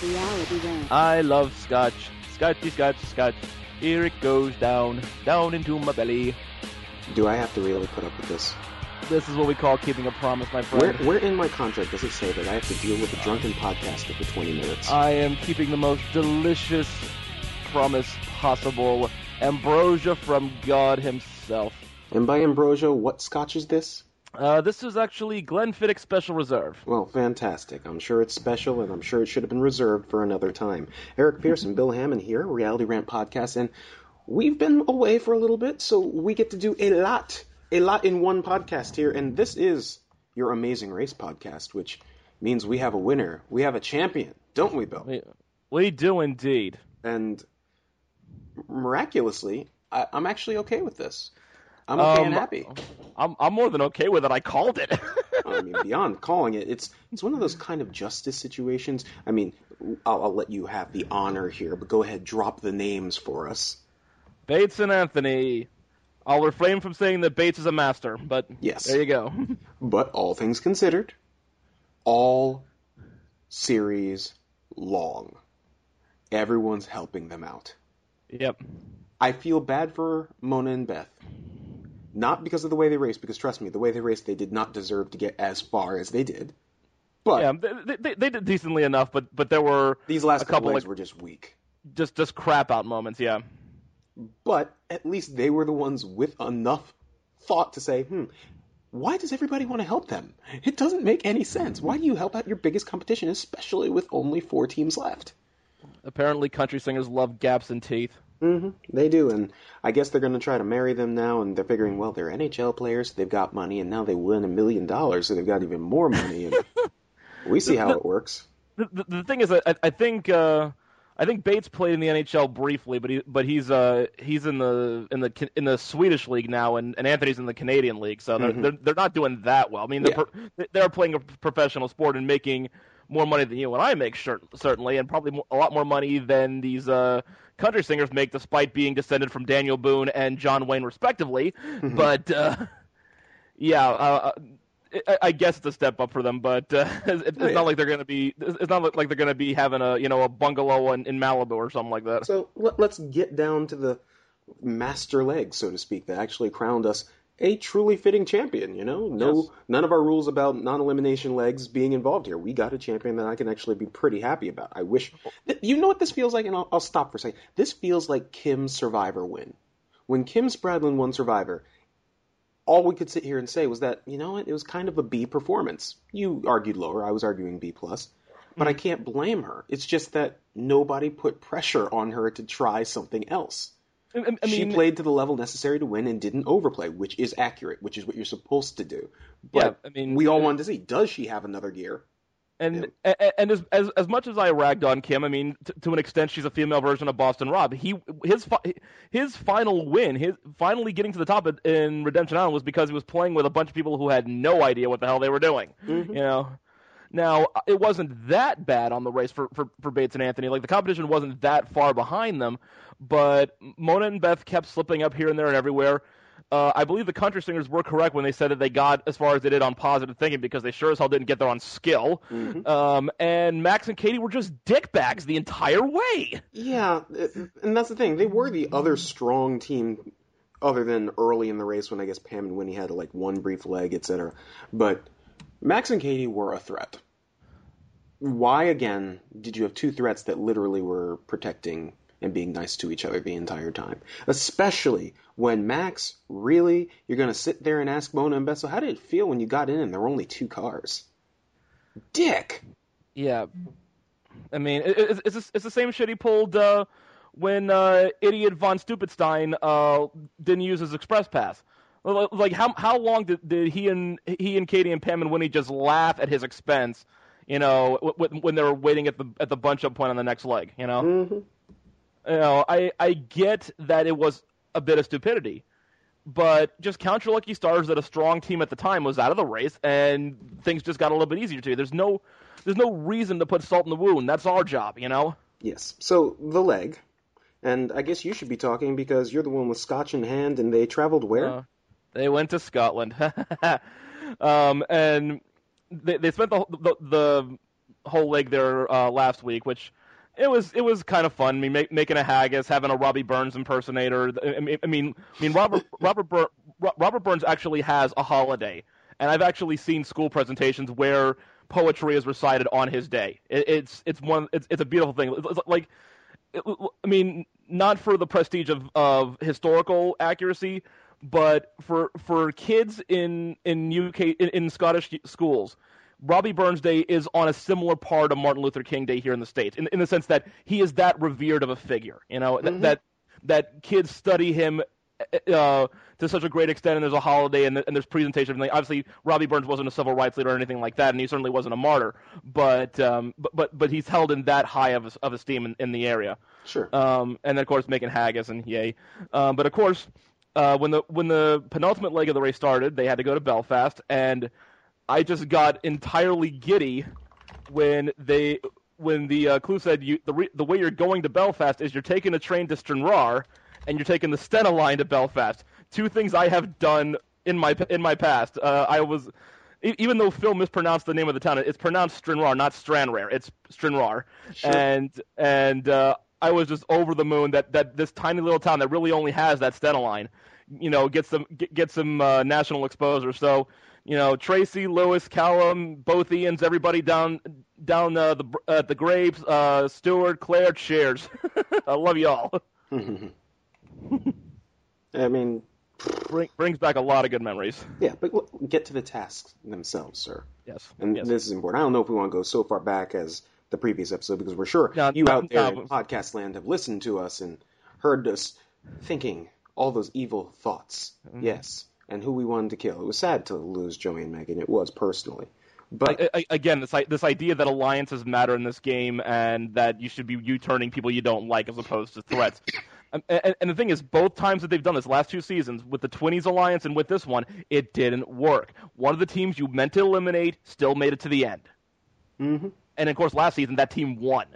Reality Ramp. I love scotch. Scotchy, scotch, scotch. Here it goes down, down into my belly. Do I have to really put up with this? This is what we call keeping a promise, my friend. Where in my contract does it say that I have to deal with a drunken podcaster for 20 minutes? I am keeping the most delicious promise possible. Ambrosia from God himself. And by Ambrosia, what scotch is this? This is actually Glenfiddich Special Reserve. Well, fantastic. I'm sure it's special, and I'm sure it should have been reserved for another time. Eric Pierce and Bill Hammond here, Reality Rant Podcast, and we've been away for a little bit, so we get to do a lot in one podcast here, and this is your Amazing Race podcast, which means we have a winner, we have a champion, don't we, Bill? We do indeed. And miraculously, I'm actually okay with this. I'm okay and happy. I'm more than okay with it. I called it. I mean, beyond calling it, it's one of those kind of justice situations. I mean, I'll let you have the honor here, but go ahead, drop the names for us. Bates and Anthony. I'll refrain from saying that Bates is a master, but yes. There you go. But all things considered, all series long, everyone's helping them out. Yep. I feel bad for Mona and Beth. Not because of the way they raced, because trust me, the way they raced, they did not deserve to get as far as they did. But yeah, they did decently enough, but there were these last a couple legs were just weak. Just crap out moments, yeah. But at least they were the ones with enough thought to say, why does everybody want to help them? It doesn't make any sense. Why do you help out your biggest competition, especially with only 4 teams left? Apparently country singers love gaps in teeth. Mm-hmm. They do, and I guess they're going to try to marry them now, and they're figuring, well, they're NHL players, they've got money, and now they win $1 million, so they've got even more money, and we see how it works. The thing is, I think Bates played in the NHL briefly, but he's in the Swedish league now, and Anthony's in the Canadian league, so they're not doing that well. I mean, they're playing a professional sport and making more money than you and I make, certainly, and probably a lot more money than these country singers make, despite being descended from Daniel Boone and John Wayne, respectively. But I guess it's a step up for them, but it's not like they're going to be. It's not like they're going to be having a bungalow in Malibu or something like that. So let's get down to the master leg, so to speak, that actually crowned us a truly fitting champion. None of our rules about non-elimination legs being involved here. We got a champion that I can actually be pretty happy about. I wish. You know what this feels like, and I'll stop for a second. This feels like Kim's Survivor win. When Kim Spradlin won Survivor, all we could sit here and say was that, you know what, it was kind of a B performance. You argued lower, I was arguing B+. But I can't blame her. It's just that nobody put pressure on her to try something else. She played to the level necessary to win and didn't overplay, which is accurate, which is what you're supposed to do. But we all wanted to see, does she have another gear? And as much as I ragged on Kim, I mean, to an extent, she's a female version of Boston Rob. His final win, finally getting to the top in Redemption Island, was because he was playing with a bunch of people who had no idea what the hell they were doing. Now, it wasn't that bad on the race for Bates and Anthony. Like, the competition wasn't that far behind them, but Mona and Beth kept slipping up here and there and everywhere. I believe the country singers were correct when they said that they got as far as they did on positive thinking, because they sure as hell didn't get there on skill. And Max and Katie were just dickbags the entire way. Yeah, and that's the thing. They were the other strong team other than early in the race when I guess Pam and Winnie had like one brief leg, etc. But Max and Katie were a threat. Why, again, did you have 2 threats that literally were protecting and being nice to each other the entire time? Especially when Max, really, you're going to sit there and ask Mona and Beth, so how did it feel when you got in and there were only 2 cars? Dick! Yeah. I mean, it's the same shit he pulled when idiot von Stupidstein didn't use his express pass. Like, how long did he and Katie and Pam and Winnie just laugh at his expense, when they were waiting at the bunch up point on the next leg, I get that it was a bit of stupidity, but just count your lucky stars that a strong team at the time was out of the race and things just got a little bit easier to you. There's no reason to put salt in the wound. That's our job, Yes. So the leg, and I guess you should be talking because you're the one with scotch in hand, and they traveled where? They went to Scotland, and they spent the whole leg there last week, which it was kind of fun. I mean, making a haggis, having a Robbie Burns impersonator. I mean, Robert Burns actually has a holiday, and I've actually seen school presentations where poetry is recited on his day. It's a beautiful thing. It's like, I mean, not for the prestige of historical accuracy, but for kids in UK in Scottish schools, Robbie Burns Day is on a similar part of Martin Luther King Day here in the States, in the sense that he is that revered of a figure. You know, that kids study him to such a great extent, and there's a holiday and there's presentation. Obviously, Robbie Burns wasn't a civil rights leader or anything like that, and he certainly wasn't a martyr. But he's held in that high of esteem in the area. Sure. And then of course making haggis and yay. But of course, when the penultimate leg of the race started, they had to go to Belfast, and I just got entirely giddy when the clue said the way you're going to Belfast is you're taking a train to Stranraer and you're taking the Stena line to Belfast. Two things I have done in my past. I was, even though Phil mispronounced the name of the town, it's pronounced Stranraer, not Stranraer. It's Stranraer. Sure. And I was just over the moon that this tiny little town that really only has that Stena line, you know, gets some national exposure. So, you know, Tracy, Lewis, Callum, both Ians, everybody down the Grapes, Stuart, Claire, cheers. I love you all. I mean, brings back a lot of good memories. Yeah, but look, get to the tasks themselves, sir. Yes. And yes. This is important. I don't know if we want to go so far back as the previous episode, because we're sure you out there in podcast land have listened to us and heard us thinking all those evil thoughts. Mm-hmm. Yes. And who we wanted to kill. It was sad to lose Joey and Megan. It was, personally. But again, this idea that alliances matter in this game and that you should be U-turning people you don't like as opposed to threats. And the thing is, both times that they've done this, last two seasons, with the Twinnies Alliance and with this one, it didn't work. One of the teams you meant to eliminate still made it to the end. Mm-hmm. And, of course, last season, that team won.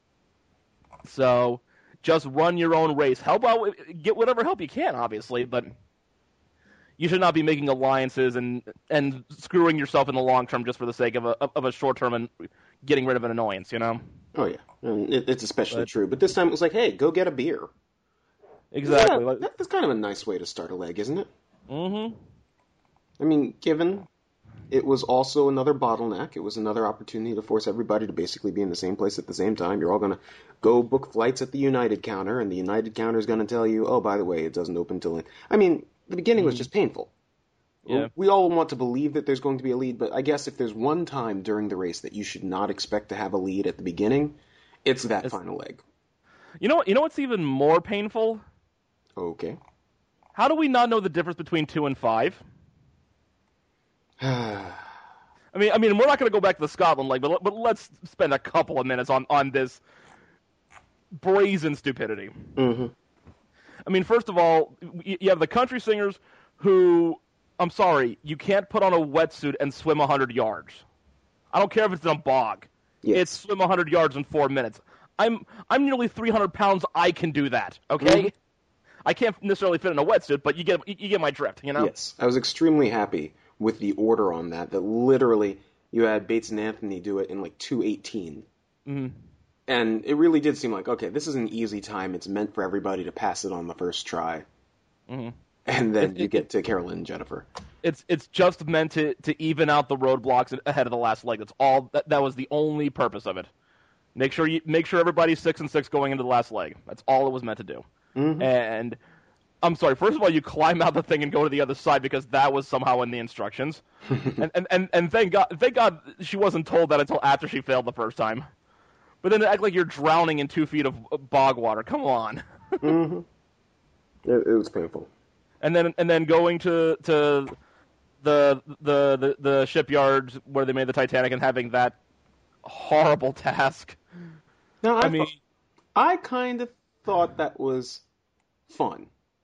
So, just run your own race. Help out, get whatever help you can, obviously, but you should not be making alliances and screwing yourself in the long term just for the sake of a short term and getting rid of an annoyance, you know? Oh, yeah. And it's especially true. But this time it was like, hey, go get a beer. Exactly. Yeah, that's kind of a nice way to start a leg, isn't it? Mm-hmm. I mean, given it was also another bottleneck, it was another opportunity to force everybody to basically be in the same place at the same time. You're all going to go book flights at the United counter, and the United counter is going to tell you, oh, by the way, it doesn't open till... I mean, the beginning was just painful. Yeah. We all want to believe that there's going to be a lead, but I guess if there's one time during the race that you should not expect to have a lead at the beginning, it's that final leg. You know what's even more painful? Okay. How do we not know the difference between 2 and 5? I mean, we're not going to go back to the Scotland leg, but let's spend a couple of minutes on this brazen stupidity. Mm-hmm. I mean, first of all, you have the country singers who, I'm sorry, you can't put on a wetsuit and swim 100 yards. I don't care if it's in a bog. Yes. It's swim 100 yards in 4 minutes. I'm nearly 300 pounds. I can do that. Okay. Mm-hmm. I can't necessarily fit in a wetsuit, but you get my drift, you know? Yes. I was extremely happy with the order on that literally you had Bates and Anthony do it in like 2:18. Mm-hmm. And it really did seem like, okay, this is an easy time. It's meant for everybody to pass it on the first try. Mm-hmm. And then you get to Carolyn and Jennifer. It's just meant to even out the roadblocks ahead of the last leg. That's all. That was the only purpose of it. Make sure everybody's 6-6 going into the last leg. That's all it was meant to do. Mm-hmm. And I'm sorry. First of all, you climb out the thing and go to the other side because that was somehow in the instructions. and thank God she wasn't told that until after she failed the first time. But then act like you're drowning in 2 feet of bog water. Come on. Mm-hmm. It was painful. And then going to the shipyards where they made the Titanic and having that horrible task. No, I kind of thought that was fun.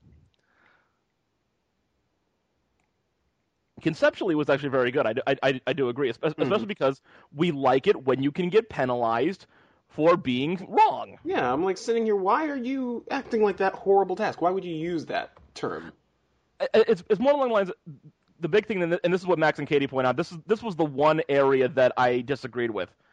Conceptually, it was actually very good. I do agree, especially because we like it when you can get penalized for being wrong. Yeah, I'm like sitting here. Why are you acting like that horrible task? Why would you use that term? It's more along the lines. The big thing, and this is what Max and Katie point out. This was the one area that I disagreed with.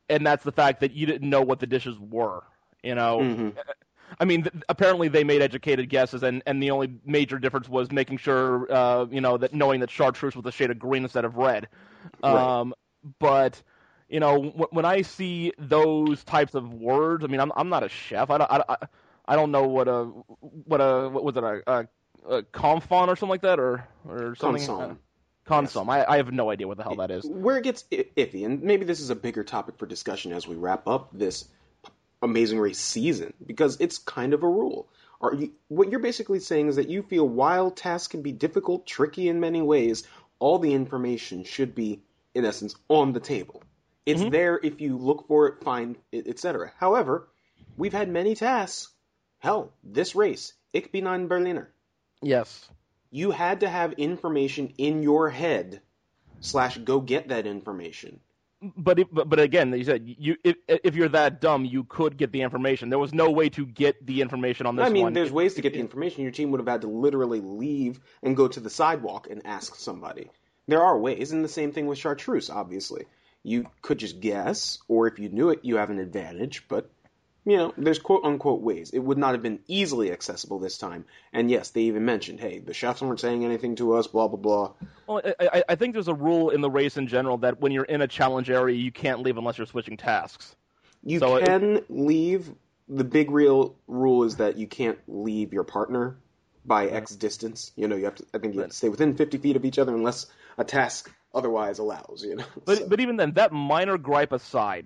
and that's the fact that you didn't know what the dishes were. You know, Mm-hmm. I mean, apparently they made educated guesses, and the only major difference was making sure, that knowing that chartreuse was a shade of green instead of red. Right. But when I see those types of words, I mean, I'm not a chef. I don't know what was it a confon or something like that or something. Consomme. Yes. Consomme. I have no idea what the hell that is. Where it gets iffy, and maybe this is a bigger topic for discussion as we wrap up this Amazing Race season, because it's kind of a rule. What you're basically saying is that you feel while tasks can be difficult, tricky in many ways, all the information should be, in essence, on the table. It's there if you look for it, find it, etc. However, we've had many tasks. Hell, this race, Ich bin ein Berliner. Yes. You had to have information in your head / go get that information. But again, you said if you're that dumb, you could get the information. There was no way to get the information on this one. I mean, there's ways to get the information. Your team would have had to literally leave and go to the sidewalk and ask somebody. There are ways, and the same thing with chartreuse, obviously. You could just guess, or if you knew it, you have an advantage, but there's quote-unquote ways. It would not have been easily accessible this time. And yes, they even mentioned, hey, the chefs weren't saying anything to us, blah, blah, blah. Well, I think there's a rule in the race in general that when you're in a challenge area, you can't leave unless you're switching tasks. You can leave. The big real rule is that you can't leave your partner by X distance. You have to. I think you have to stay within 50 feet of each other unless a task otherwise allows. But even then, that minor gripe aside,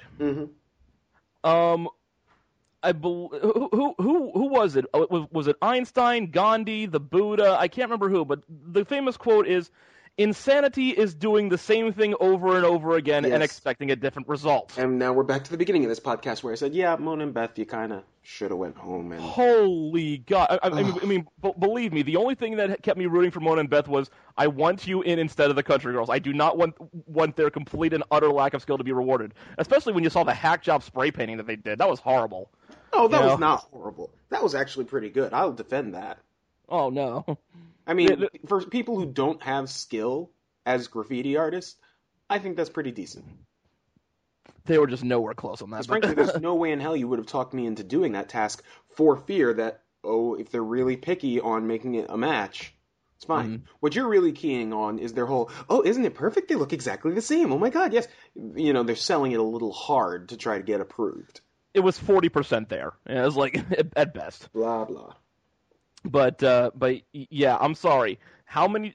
who was it? Was it Einstein, Gandhi, the Buddha? I can't remember who, but the famous quote is, "Insanity is doing the same thing over and over again and expecting a different result." And now we're back to the beginning of this podcast where I said, yeah, Mona and Beth, you kind of should have went home. And holy God. I mean, believe me, the only thing that kept me rooting for Mona and Beth was, I want you in instead of the country girls. I do not want their complete and utter lack of skill to be rewarded, especially when you saw the hack job spray painting that they did. That was horrible. Oh, that was not horrible. That was actually pretty good. I'll defend that. Oh, no. I mean, for people who don't have skill as graffiti artists, I think that's pretty decent. They were just nowhere close on that. Frankly, there's no way in hell you would have talked me into doing that task for fear that, if they're really picky on making it a match, it's fine. Mm-hmm. What you're really keying on is their whole, isn't it perfect? They look exactly the same. Oh my God, yes. They're selling it a little hard to try to get approved. It was 40% there. It was like, at best. Blah, blah. But yeah, I'm sorry. How many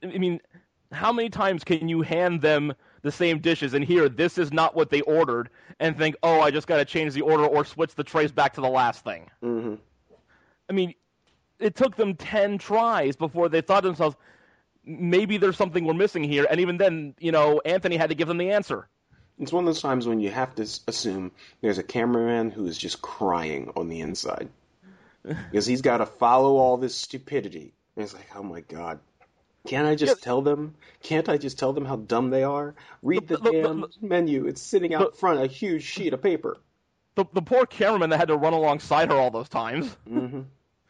times can you hand them the same dishes and hear this is not what they ordered and think, I just got to change the order or switch the trays back to the last thing? Mm-hmm. I mean, it took them 10 tries before they thought to themselves, maybe there's something we're missing here. And even then, Anthony had to give them the answer. It's one of those times when you have to assume there's a cameraman who is just crying on the inside. Because he's got to follow all this stupidity. And it's like, oh my God. Can't I just tell them? Can't I just tell them how dumb they are? Read the damn menu. It's sitting out front, a huge sheet of paper. The poor cameraman that had to run alongside her all those times. Mm-hmm.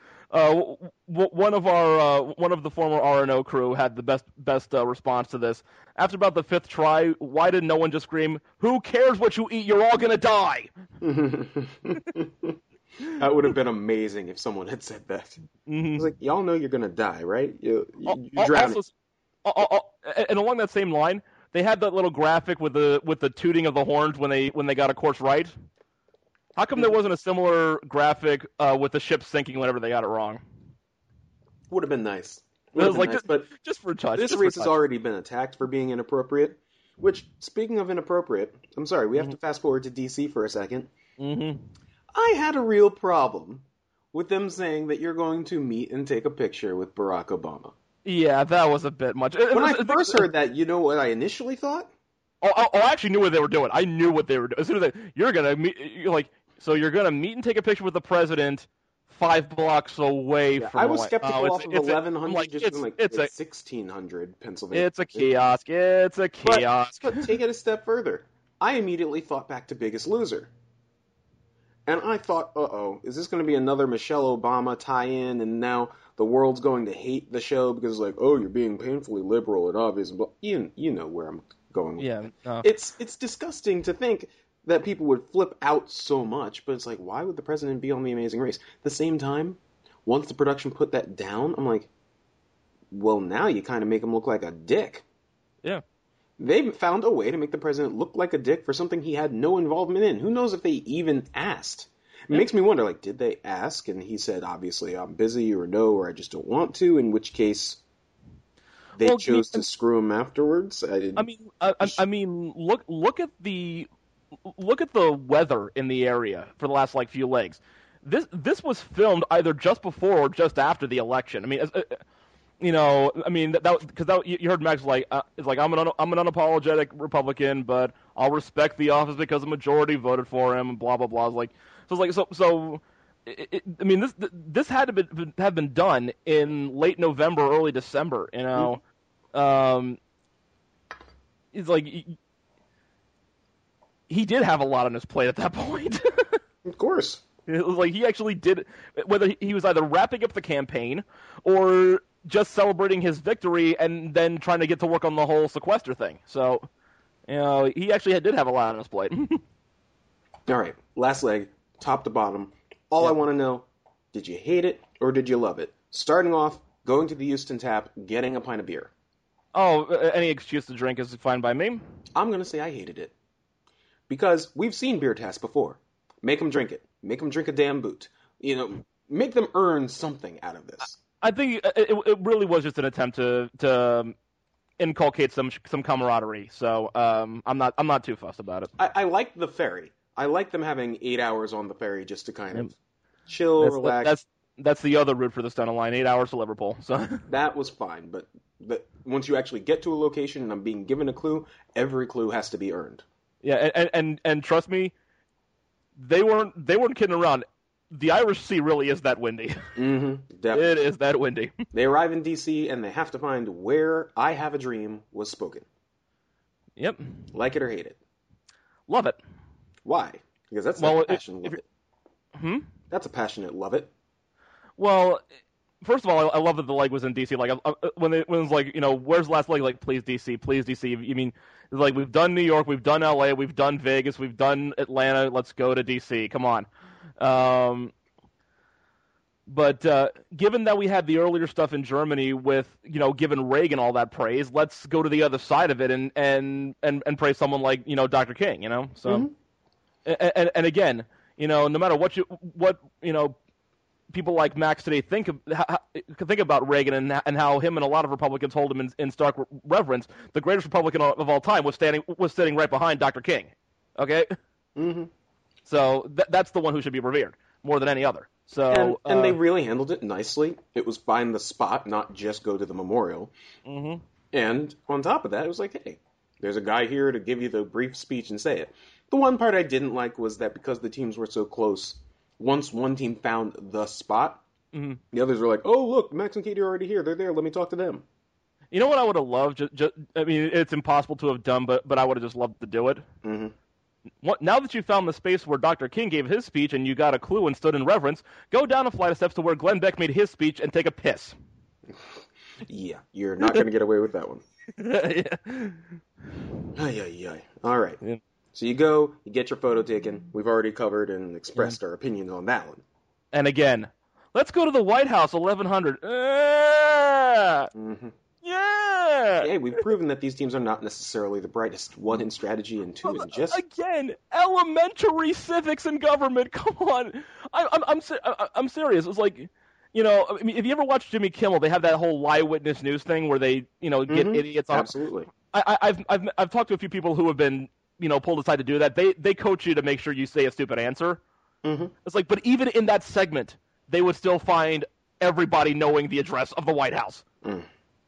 One of the former RNO crew had the best response to this. After about the 5th try, why did no one just scream, "Who cares what you eat? You're all gonna die"? That would have been amazing if someone had said that. Mm-hmm. It's like, y'all know you're gonna die, right? You drown. And along that same line, they had that little graphic with the tooting of the horns when they got a course right. How come there wasn't a similar graphic with the ship sinking whenever they got it wrong? Would have been nice. It was like, nice, just for a touch. This race has already been attacked for being inappropriate. Which, speaking of inappropriate, I'm sorry, we have to fast forward to DC for a second. Mm-hmm. I had a real problem with them saying that you're going to meet and take a picture with Barack Obama. Yeah, that was a bit much. When I first heard that, you know what I initially thought? I actually knew what they were doing. I knew what they were doing. As soon as you're gonna meet, you're gonna meet and take a picture with the president 5 blocks away from. I was skeptical off of 1100, it's 1600 Pennsylvania. It's a kiosk. It's a kiosk. But take it a step further. I immediately thought back to Biggest Loser. And I thought, is this going to be another Michelle Obama tie-in, and now the world's going to hate the show because, you're being painfully liberal and obvious. You know where I'm going with that. It's disgusting to think that people would flip out so much, but it's like, why would the president be on The Amazing Race? At the same time, once the production put that down, I'm like, well, now you kind of make him look like a dick. Yeah. They found a way to make the president look like a dick for something he had no involvement in. Who knows if they even asked? It makes me wonder, like, did they ask? And he said, obviously, I'm busy, or no, or I just don't want to, in which case they chose to screw him afterwards. I mean, look at the weather in the area for the last few legs. This was filmed either just before or just after the election. I mean, because you heard Max it's like I'm an unapologetic Republican, but I'll respect the office because the majority voted for him, and blah blah blah. This had to have been done in late November, early December. It's like he did have a lot on his plate at that point. Of course, it was like he actually did. Whether he was either wrapping up the campaign or just celebrating his victory and then trying to get to work on the whole sequester thing. So, he actually did have a lot on his plate. All right, last leg, top to bottom. All I want to know, did you hate it or did you love it? Starting off, going to the Houston Tap, getting a pint of beer. Oh, any excuse to drink is fine by me. I'm going to say I hated it. Because we've seen beer taps before. Make them drink it. Make them drink a damn boot. Make them earn something out of this. I think it really was just an attempt to inculcate some camaraderie. So I'm not too fussed about it. I like the ferry. I like them having 8 hours on the ferry just to kind of chill, relax. That's the other route for the Stena Line, 8 hours to Liverpool. So that was fine, but once you actually get to a location and I'm being given a clue, every clue has to be earned. Yeah, and trust me, they weren't kidding around. The Irish Sea really is that windy. Mm-hmm, definitely. It is that windy. They arrive in D.C. and they have to find where I Have a Dream was spoken. Yep. Like it or hate it. Love it. Why? Because that's a passionate love it. That's a passionate love it. Well, first of all, I love that the leg was in D.C. Like when it was like, where's the last leg? Like, please D.C., please D.C. You mean like we've done New York, we've done L.A., we've done Vegas, we've done Atlanta. Let's go to D.C. Come on. But given that we had the earlier stuff in Germany with giving Reagan all that praise, let's go to the other side of it and praise someone like Dr. King. So and again, no matter what people like Max today think about Reagan and how him and a lot of Republicans hold him in stark reverence, the greatest Republican of all time was sitting right behind Dr. King. Okay. Mm-hmm. So that's the one who should be revered more than any other. So and they really handled it nicely. It was find the spot, not just go to the memorial. Mm-hmm. And on top of that, it was like, hey, there's a guy here to give you the brief speech and say it. The one part I didn't like was that because the teams were so close, once one team found the spot, the others were like, oh, look, Max and Katie are already here. They're there. Let me talk to them. You know what I would have loved? I mean, it's impossible to have done, but I would have just loved to do it. Mm-hmm. Now that you found the space where Dr. King gave his speech and you got a clue and stood in reverence, go down a flight of steps to where Glenn Beck made his speech and take a piss. Yeah, you're not going to get away with that one. Yeah. All right. Yeah. So you go, you get your photo taken. We've already covered and expressed our opinions on that one. And again, let's go to the White House, 1100. Mm-hmm. Yeah! Hey, we've proven that these teams are not necessarily the brightest. One in strategy and two in just... Again, elementary civics and government. Come on. I'm serious. It's like, I mean, if you ever watch Jimmy Kimmel, they have that whole eyewitness news thing where they, get idiots on. Absolutely. I've talked to a few people who have been, pulled aside to do that. They coach you to make sure you say a stupid answer. Mm-hmm. It's like, but even in that segment, they would still find everybody knowing the address of the White House. Mm.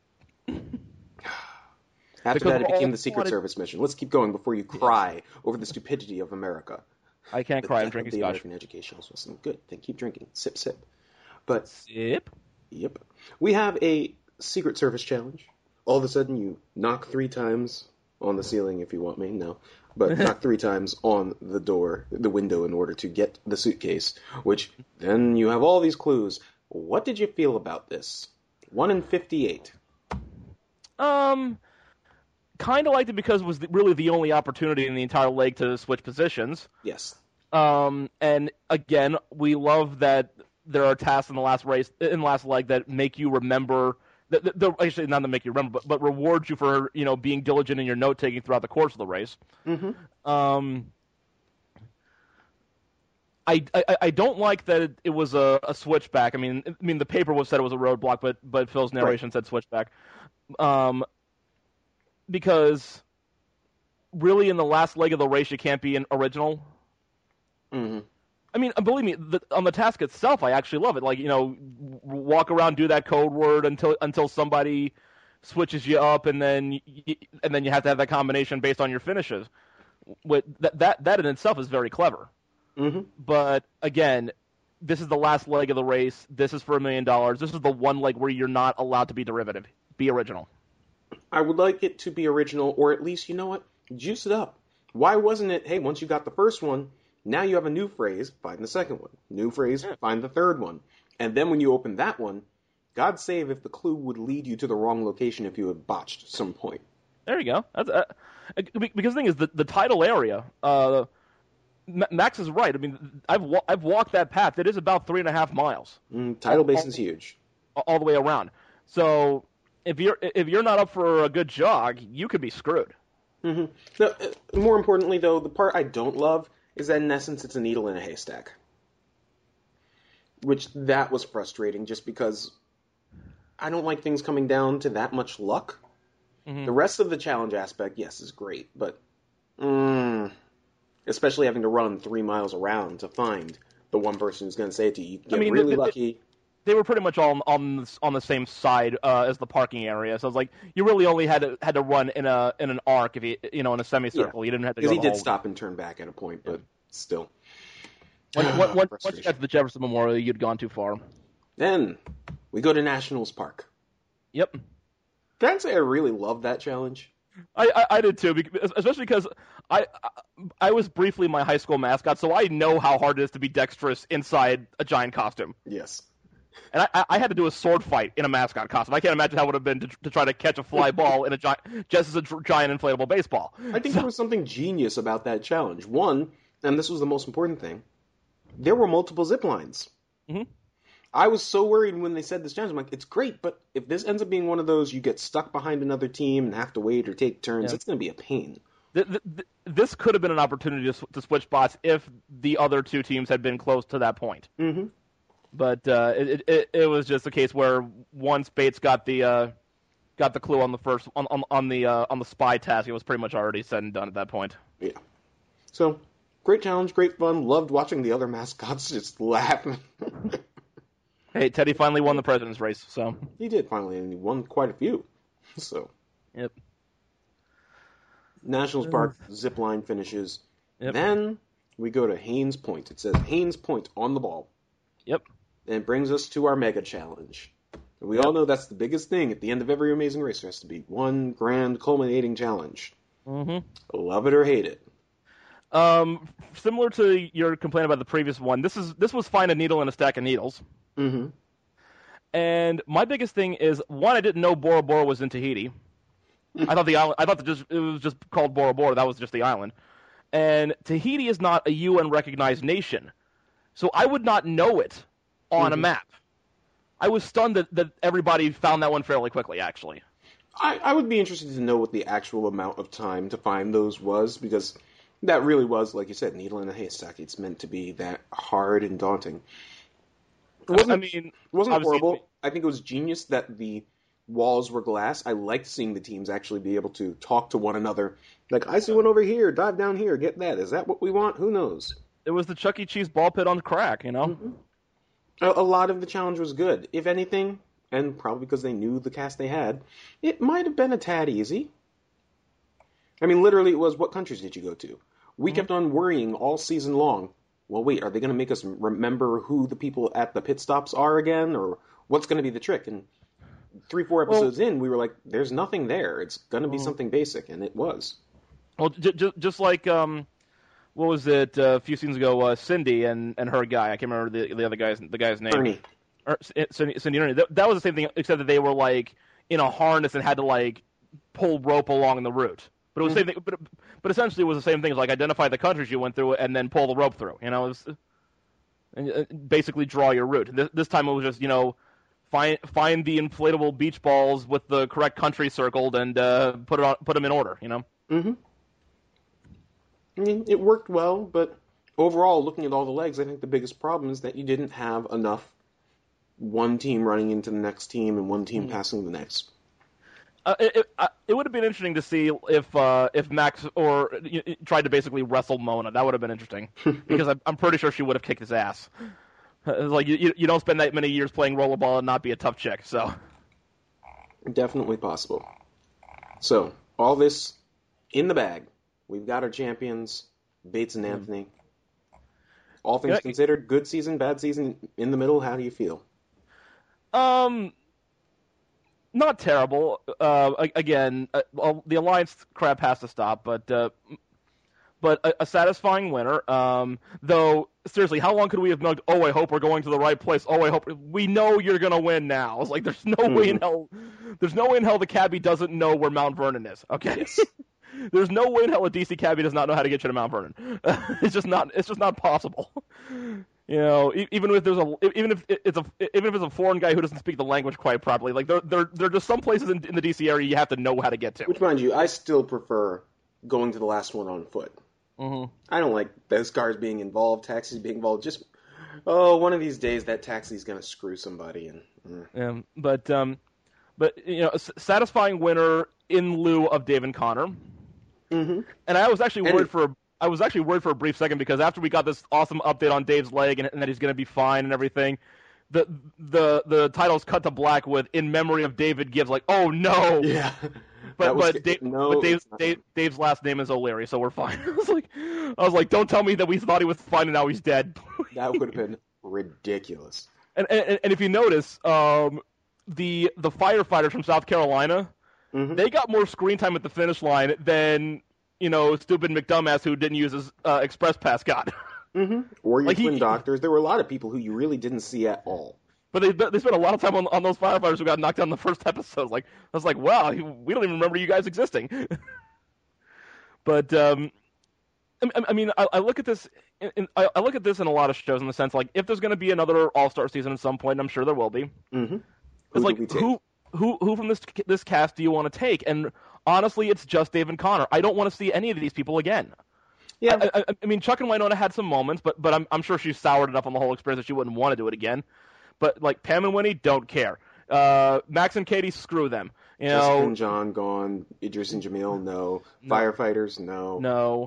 After that, it became the Secret Service mission. Let's keep going before you cry over the stupidity of America. I can't cry. I'm drinking the scotch. American educational system. Good. Then keep drinking. Sip, sip. But sip. Yep. We have a Secret Service challenge. All of a sudden, you knock 3 times on the ceiling, if you want me. No, but knock 3 times on the window, in order to get the suitcase. Which then you have all these clues. What did you feel about this? 1 in 58. kind of liked it because it was really the only opportunity in the entire leg to switch positions. Yes. And again, we love that there are tasks in the last leg that make you remember. Actually, not to make you remember, but reward you for being diligent in your note taking throughout the course of the race. Mm-hmm. I don't like that it was a switchback. I mean the paper said it was a roadblock, but Phil's narration said switchback. Because really in the last leg of the race you can't be an original. Mm-hmm. I mean, believe me, on the task itself, I actually love it. Like, walk around, do that code word until somebody switches you up, and then you have to have that combination based on your finishes. That in itself is very clever. Mm-hmm. But again, this is the last leg of the race. This is for $1 million. This is the one leg where you're not allowed to be derivative. Be original. I would like it to be original, or at least, you know what? Juice it up. Why wasn't it, hey, once you got the first one, now you have a new phrase, find the second one. New phrase, find the third one. And then when you open that one, God save if the clue would lead you to the wrong location if you had botched some point. There you go. That's, because the thing is, the title area, Max is right. I mean, I've walked that path. It is about 3.5 miles. Title base is huge. All the way around. So if you're not up for a good jog, you could be screwed. Mm-hmm. So, more importantly, though, the part I don't love is that in essence it's a needle in a haystack. Which that was frustrating just because I don't like things coming down to that much luck. Mm-hmm. The rest of the challenge aspect, yes, is great, but especially having to run 3 miles around to find the one person who's going to say it to you. You get really lucky. They were pretty much all on the same side as the parking area, so it's like you really only had to run in an arc if in a semicircle. Yeah. You didn't have to go. Because he did stop and turn back at a point, but still. Once you got to the Jefferson Memorial, you'd gone too far. Then we go to Nationals Park. Yep. Can I say I really love that challenge? I did too, especially because I was briefly my high school mascot, so I know how hard it is to be dexterous inside a giant costume. Yes. And I had to do a sword fight in a mascot costume. I can't imagine how it would have been to try to catch a fly ball in just as a giant inflatable baseball. I think there was something genius about that challenge. One, and this was the most important thing, there were multiple zip lines. Mm-hmm. I was so worried when they said this challenge. I'm like, it's great, but if this ends up being one of those you get stuck behind another team and have to wait or take turns, it's going to be a pain. This could have been an opportunity to switch spots if the other two teams had been close to that point. Mm-hmm. But it was just a case where once Bates got the clue on the first on the spy task, it was pretty much already said and done at that point. Yeah. So great challenge, great fun. Loved watching the other mascots just laugh. Hey, Teddy finally won the president's race, so he did finally, and he won quite a few. So. Yep. Nationals Park zip line finishes. Yep. Then we go to Haynes Point. It says Haynes Point on the ball. Yep. And it brings us to our mega challenge. And we all know that's the biggest thing at the end of every Amazing Race. There has to be one grand culminating challenge. Mm-hmm. Love it or hate it. Similar to your complaint about the previous one, this was find a needle in a stack of needles. Mm-hmm. And my biggest thing is, one, I didn't know Bora Bora was in Tahiti. I thought it was just called Bora Bora. That was just the island. And Tahiti is not a UN recognized nation, so I would not know it on a map. I was stunned that everybody found that one fairly quickly, actually. I would be interested to know what the actual amount of time to find those was, because that really was, like you said, needle in a haystack. It's meant to be that hard and daunting. It wasn't horrible. I think it was genius that the walls were glass. I liked seeing the teams actually be able to talk to one another. Like, I see one over here, dive down here, get that. Is that what we want? Who knows? It was the Chuck E. Cheese ball pit on crack, you know? Mm-hmm. A lot of the challenge was good. If anything, and probably because they knew the cast they had, it might have been a tad easy. I mean, literally it was, what countries did you go to? We kept on worrying all season long. Well, wait, are they going to make us remember who the people at the pit stops are again? Or what's going to be the trick? And 3-4 episodes in, we were like, there's nothing there. It's going to be something basic, and it was. Well, just like, what was it, a few seasons ago, Cindy and her guy. I can't remember the other guy's name. Ernie. Cindy and Ernie. That was the same thing, except that they were, like, in a harness and had to, like, pull rope along the route. But it was same thing. But essentially, it was the same thing. It was like identify the countries you went through and then pull the rope through. It was, and basically draw your route. This time it was just find the inflatable beach balls with the correct country circled and put them in order. I mean, it worked well, but overall, looking at all the legs, I think the biggest problem is that you didn't have enough one team running into the next team and one team passing the next. It would have been interesting to see if Max tried to basically wrestle Mona. That would have been interesting because I'm pretty sure she would have kicked his ass. It's like you don't spend that many years playing rollerball and not be a tough chick. So definitely possible. So all this in the bag. We've got our champions, Bates and Anthony. All things considered, good season, bad season, in the middle. How do you feel? Not terrible. Again, the Alliance crap has to stop, but a satisfying winner. Though, seriously, how long could we have milked? Oh, I hope we're going to the right place. Oh, I hope we know you're gonna win now. It's like there's no way in hell. There's no way in hell the cabbie doesn't know where Mount Vernon is. Okay. Yes. There's no way in hell a DC cabbie does not know how to get you to Mount Vernon. It's just not possible. Even if it's a foreign guy who doesn't speak the language quite properly, like there are just some places in the DC area you have to know how to get to. Which, mind you, I still prefer going to the last one on foot. Mm-hmm. I don't like those cars being involved, taxis being involved. Just one of these days that taxi's gonna screw somebody. But satisfying winner in lieu of Dave and Connor. Mm-hmm. And I was actually worried for a brief second because after we got this awesome update on Dave's leg and that he's going to be fine and everything, the title's cut to black with "In memory of David Gibbs." Like, oh no! Yeah. But Dave's last name is O'Leary, so we're fine. I was like, don't tell me that we thought he was fine and now he's dead. That would have been ridiculous. And if you notice, the firefighters from South Carolina. Mm-hmm. They got more screen time at the finish line than, stupid McDumbass who didn't use his express pass got. Mm-hmm. Or your twin doctors. There were a lot of people who you really didn't see at all. But they spent a lot of time on those firefighters who got knocked down in the first episode. I was like, wow, we don't even remember you guys existing. But I mean, I look at this. I look at this in a lot of shows in the sense like if there's going to be another All-Star season at some point, and I'm sure there will be. Mm-hmm. It's like who from this cast do you want to take? And honestly, it's just Dave and Connor. I don't want to see any of these people again. Yeah. I mean, Chuck and Winona had some moments, but I'm sure she's soured enough on the whole experience that she wouldn't want to do it again. But like Pam and Winnie, don't care. Max and Katie, screw them. Jessica and John gone. Idris and Jamil, no. Firefighters, no. No.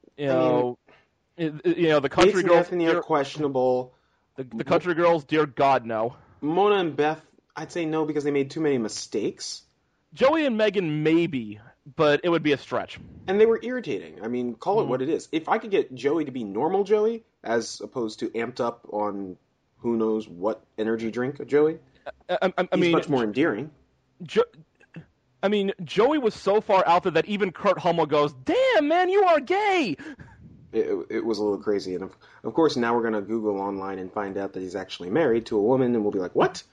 The country Bates girls. Anthony are questionable. The country girls, dear God, no. Mona and Beth, I'd say no because they made too many mistakes. Joey and Megan, maybe, but it would be a stretch. And they were irritating. I mean, call it what it is. If I could get Joey to be normal Joey, as opposed to amped up on who knows what energy drink Joey, he's much more endearing. Joey was so far out there that even Kurt Hummel goes, "Damn, man, you are gay." It was a little crazy. And of course, now we're going to Google online and find out that he's actually married to a woman, and we'll be like, what?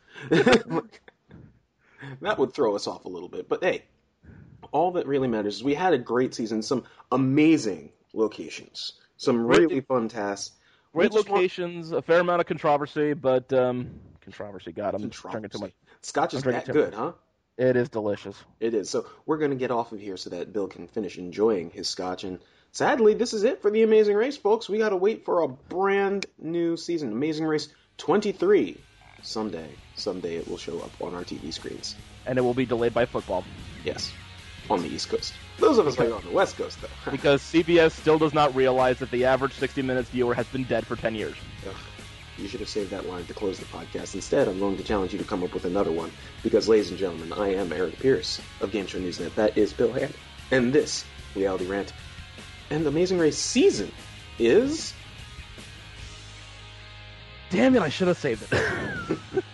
That would throw us off a little bit. But hey, all that really matters is we had a great season, some amazing locations, some really fun tasks. Great locations, a fair amount of controversy, but controversy, God, I'm drinking too much. Scotch is that good, huh? It is delicious. It is. So we're going to get off of here so that Bill can finish enjoying his Scotch. And sadly, this is it for The Amazing Race, folks. We got to wait for a brand new season. Amazing Race 23. Someday it will show up on our TV screens. And it will be delayed by football. Yes, on the East Coast. Those of us right on the West Coast, though. Because CBS still does not realize that the average 60 Minutes viewer has been dead for 10 years. Ugh. You should have saved that line to close the podcast. Instead, I'm going to challenge you to come up with another one. Because, ladies and gentlemen, I am Eric Pierce of Game Show Newsnet. That is Bill Hand. And this, Reality Rant. And the Amazing Race season is... Damn it, I should have saved it.